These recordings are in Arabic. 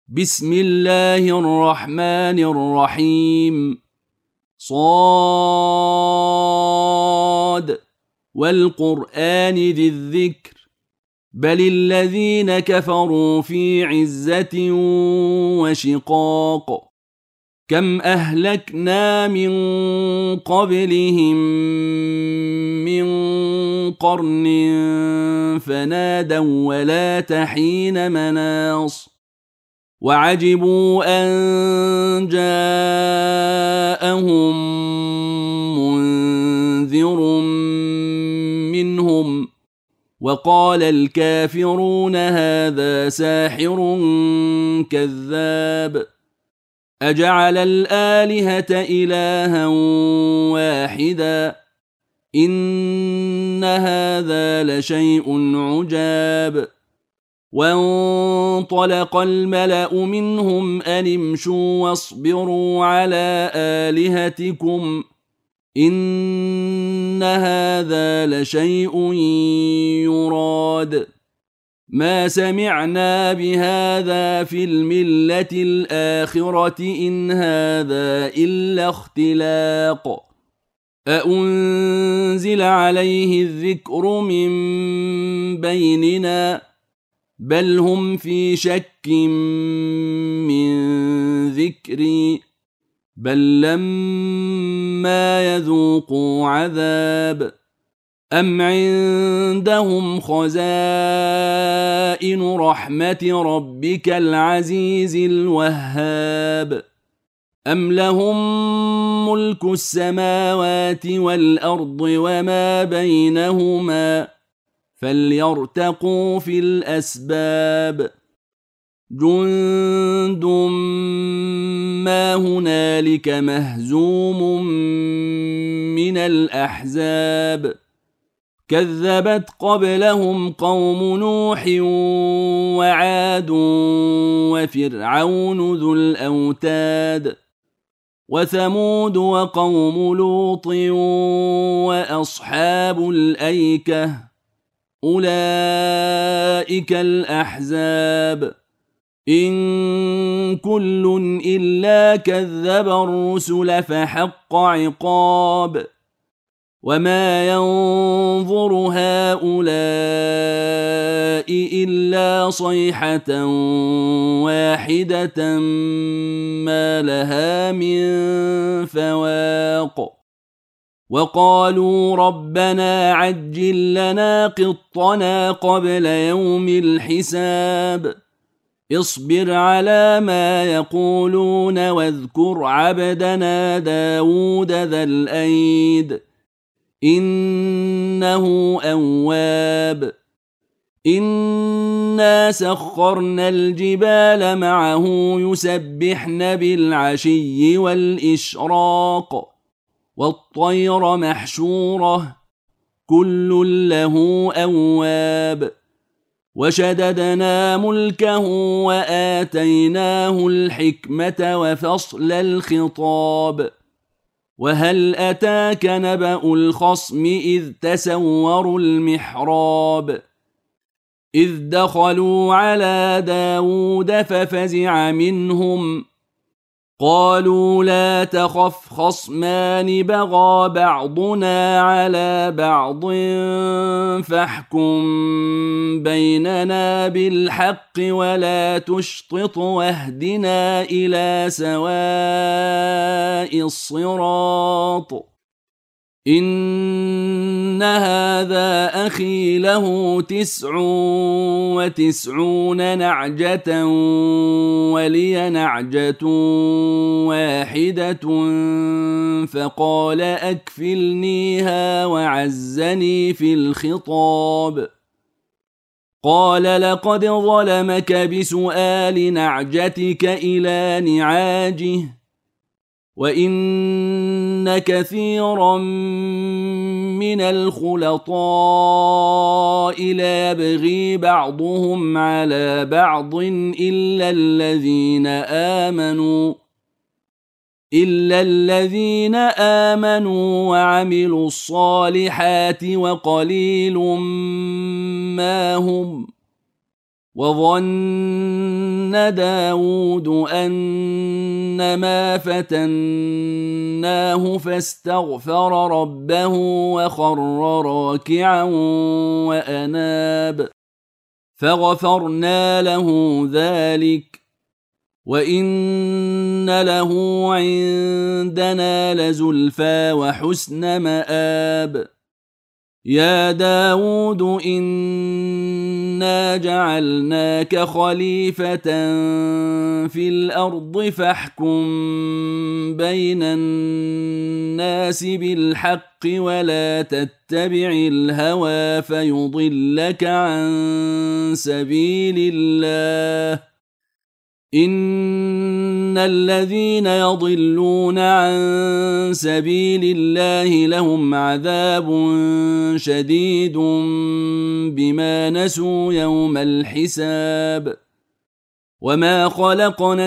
بسم الله الرحمن الرحيم صاد والقرآن ذي الذكر بل الذين كفروا في عزة وشقاق كم أهلكنا من قبلهم من قرن فنادوا ولا تحين مناص وعجبوا أن جاءهم منذر منهم وقال الكافرون هذا ساحر كذاب أجعل الآلهة إلها واحدا إن هذا لشيء عجاب وانطلق الملأ منهم أن امشوا واصبروا على آلهتكم إن هذا لشيء يراد ما سمعنا بهذا في الملة الآخرة إن هذا إلا اختلاق أأنزل عليه الذكر من بيننا بل هم في شك من ذكري بل لما يذوقوا عذاب أم عندهم خزائن رحمة ربك العزيز الوهاب أم لهم ملك السماوات والأرض وما بينهما فليرتقوا في الأسباب جند ما هنالك مهزوم من الأحزاب كذبت قبلهم قوم نوح وعاد وفرعون ذو الأوتاد وثمود وقوم لوط وأصحاب الأيكة أولئك الأحزاب إن كل إلا كذب الرسل فحق عقاب وما ينظر هؤلاء إلا صيحة واحدة ما لها من فواق وقالوا ربنا عجل لنا قطنا قبل يوم الحساب اصبر على ما يقولون واذكر عبدنا داود ذا الأيد إنه أواب إنا سخرنا الجبال معه يسبحن بالعشي والإشراق والطير محشورة كل له أواب وشددنا ملكه وآتيناه الحكمة وفصل الخطاب وهل أتاك نبأ الخصم إذ تسوروا المحراب إذ دخلوا على داود ففزع منهم قالوا لا تخف خصمان بغى بعضنا على بعض فاحكم بيننا بالحق ولا تشطط واهدنا إلى سواء الصراط إن هذا أخي له 99 نعجة ولي نعجة واحدة فقال أكفلنيها وعزني في الخطاب قال لقد ظلمك بسؤال نعجتك إلى نعاجه وإن كثيرا من الخلطاء ليبغي بعضهم على بعض إلا الذين آمنوا وعملوا الصالحات وقليل ما هم وظن داود أنما فتناه فاستغفر ربه وخر راكعا وأناب فغفرنا له ذلك وإن له عندنا لزلفى وحسن مآب يا داود إنا جعلناك خليفة في الأرض فاحكم بين الناس بالحق ولا تتبع الهوى فيضلك عن سبيل الله إن الذين يضلون عن سبيل الله لهم عذاب شديد بما نسوا يوم الحساب وما خلقنا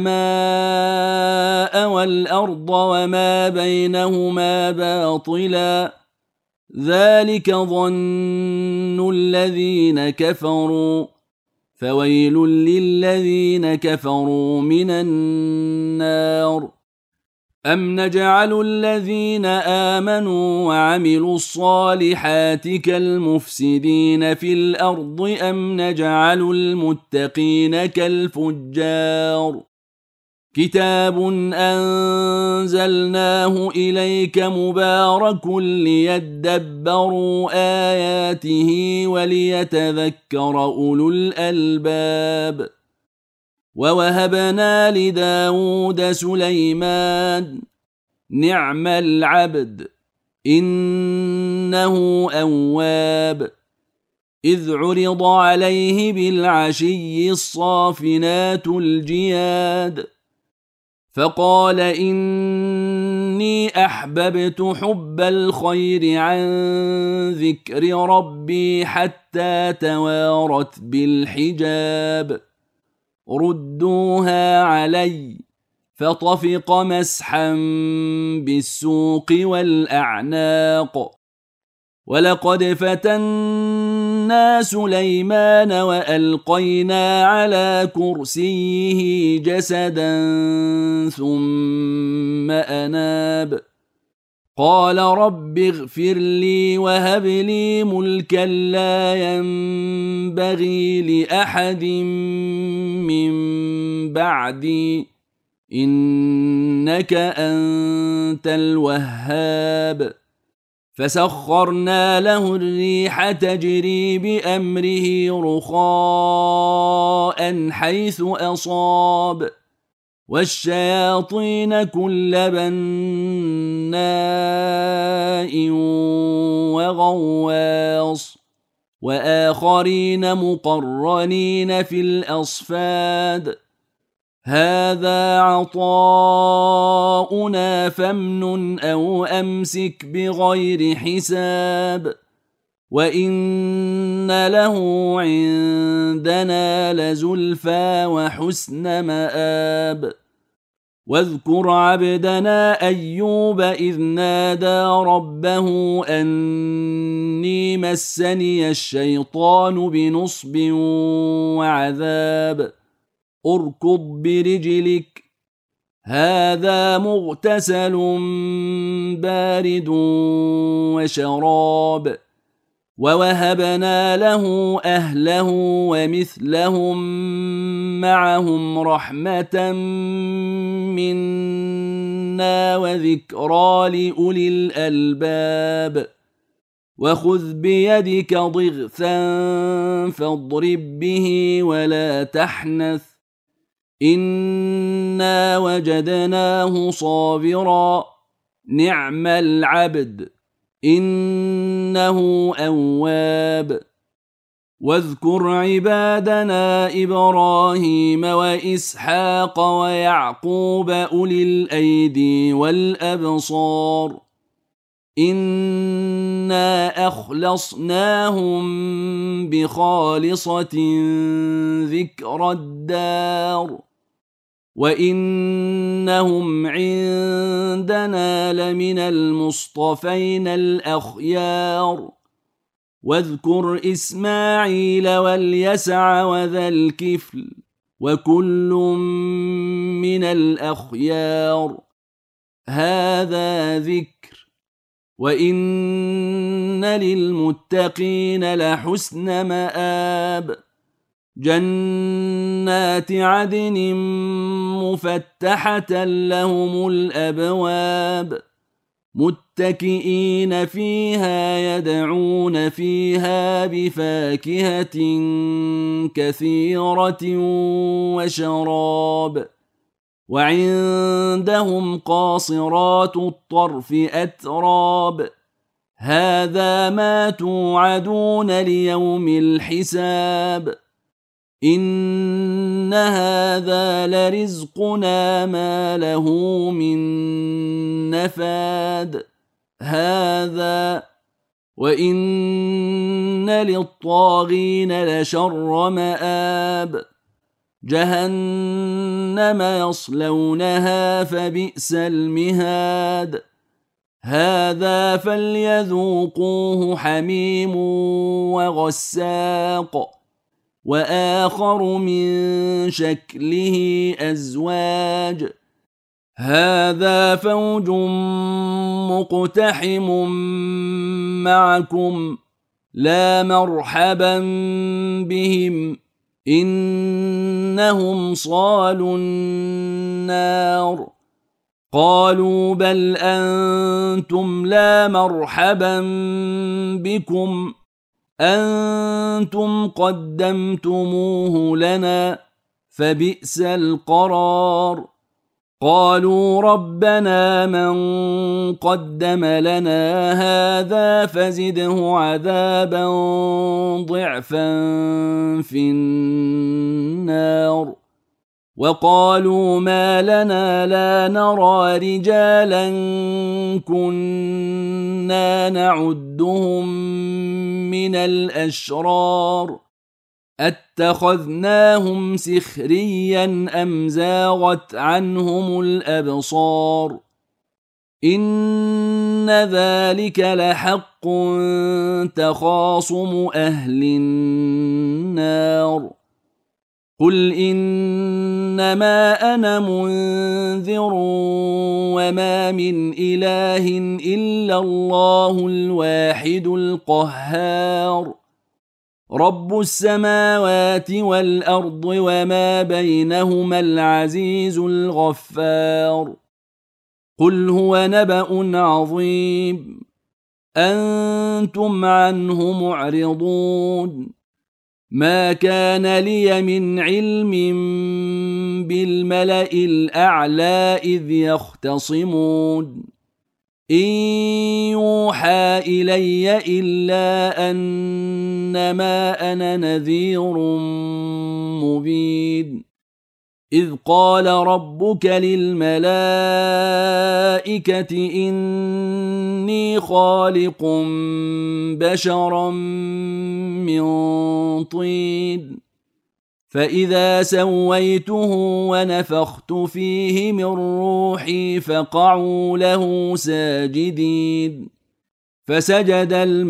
السماء والأرض وما بينهما باطلا ذلك ظن الذين كفروا فويل للذين كفروا من النار أم نجعل الذين آمنوا وعملوا الصالحات كالمفسدين في الأرض أم نجعل المتقين كالفجار كتاب أنزلناه إليك مبارك ليدبروا آياته وليتذكر أولو الألباب ووهبنا لداود سليمان نعم العبد إنه أواب إذ عرض عليه بالعشي الصافنات الجياد فقال إني أحببت حب الخير عن ذكر ربي حتى توارت بالحجاب ردوها علي فطفق مسحا بالسوق والأعناق ولقد فتنا سليمان وألقينا على كرسيه جسدا ثم أناب قال رب اغفر لي وهب لي ملكا لا ينبغي لأحد من بعدي إنك أنت الوهاب فسخرنا له الريح تجري بأمره رخاء حيث أصاب والشياطين كل بناء وغواص وآخرين مقرنين في الأصفاد هذا عطاؤنا فامنن أو أمسك بغير حساب وإن له عندنا لزلفى وحسن مآب واذكر عبدنا أيوب إذ نادى ربه أني مسني الشيطان بنصب وعذاب اركض برجلك هذا مغتسل بارد وشراب ووهبنا له أهله ومثلهم معهم رحمة منا وذكرى لأولي الألباب وخذ بيدك ضغثا فاضرب به ولا تحنث إنا وجدناه صابرا نعم العبد إنه أواب واذكر عبادنا إبراهيم وإسحاق ويعقوب أولي الأيدي والأبصار إنا أخلصناهم بخالصة ذكر الدار وإنهم عندنا لمن المصطفين الأخيار واذكر إسماعيل واليسع وذا الكفل وكل من الأخيار هذا ذكر وإن للمتقين لحسن مآب جنات عدن مفتحة لهم الأبواب متكئين فيها يدعون فيها بفاكهة كثيرة وشراب وعندهم قاصرات الطرف أتراب هذا ما توعدون ليوم الحساب إن هذا لرزقنا ما له من نفاد هذا وإن للطاغين لشر مآب جهنم يصلونها فبئس المهاد هذا فليذوقوه حميم وغساق وآخر من شكله أزواج هذا فوج مقتحم معكم لا مرحبا بهم إنهم صالوا النار قالوا بل أنتم لا مرحبا بكم أنتم قدمتموه لنا فبئس القرار قالوا ربنا من قدم لنا هذا فزده عذابا ضعفا في النار وقالوا ما لنا لا نرى رجالا كنا نعدهم من الأشرار اتخذناهم سخريا أم زاغت عنهم الأبصار إن ذلك لحق تخاصم أهل النار قل إنما أنا منذر وما من إله إلا الله الواحد القهار رب السماوات والأرض وما بينهما العزيز الغفار قل هو نبأ عظيم أنتم عنه معرضون ما كان لي من علم بالملأ الأعلى إذ يختصمون إن يوحى إلي إلا أنما أنا نذير مبين إذ قال ربك للملائكة إني خالق بشرا من طين فإذا سويته ونفخت فيه من روحي فقعوا له ساجدين فسجد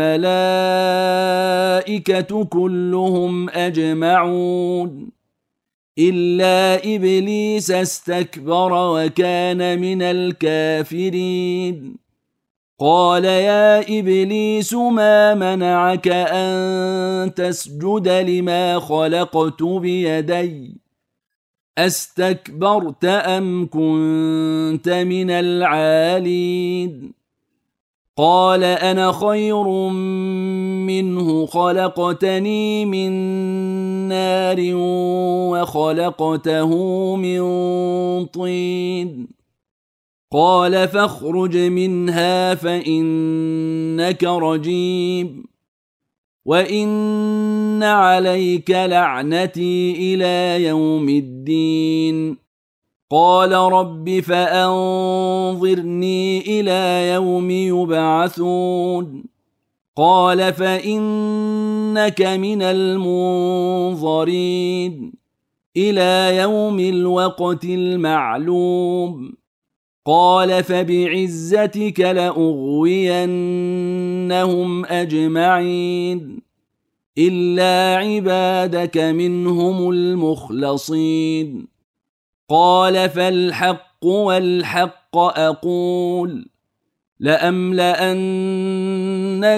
الملائكة كلهم أجمعون إلا إبليس استكبر وكان من الكافرين قال يا إبليس ما منعك أن تسجد لما خلقت بيدي أستكبرت أم كنت من العالين قال أنا خير منه خلقتني من نار وخلقته من طين قال فاخرج منها فإنك رجيم وإن عليك لعنتي إلى يوم الدين قال رب فأنظرني إلى يوم يبعثون قال فإنك من المنظرين إلى يوم الوقت المعلوم قال فبعزتك لأغوينهم أجمعين إلا عبادك منهم المخلصين. قال فالحق والحق أقول لأملأن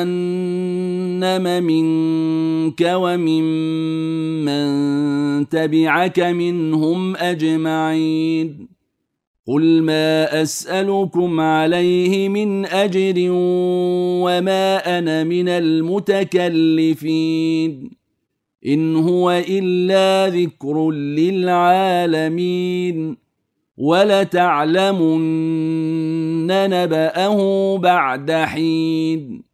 جهنم منك وممن تبعك منهم أجمعين. قل ما أسألكم عليه من أجر وما أنا من المتكلفين إن هو إلا ذكر للعالمين ولتعلمن نبأه بعد حين.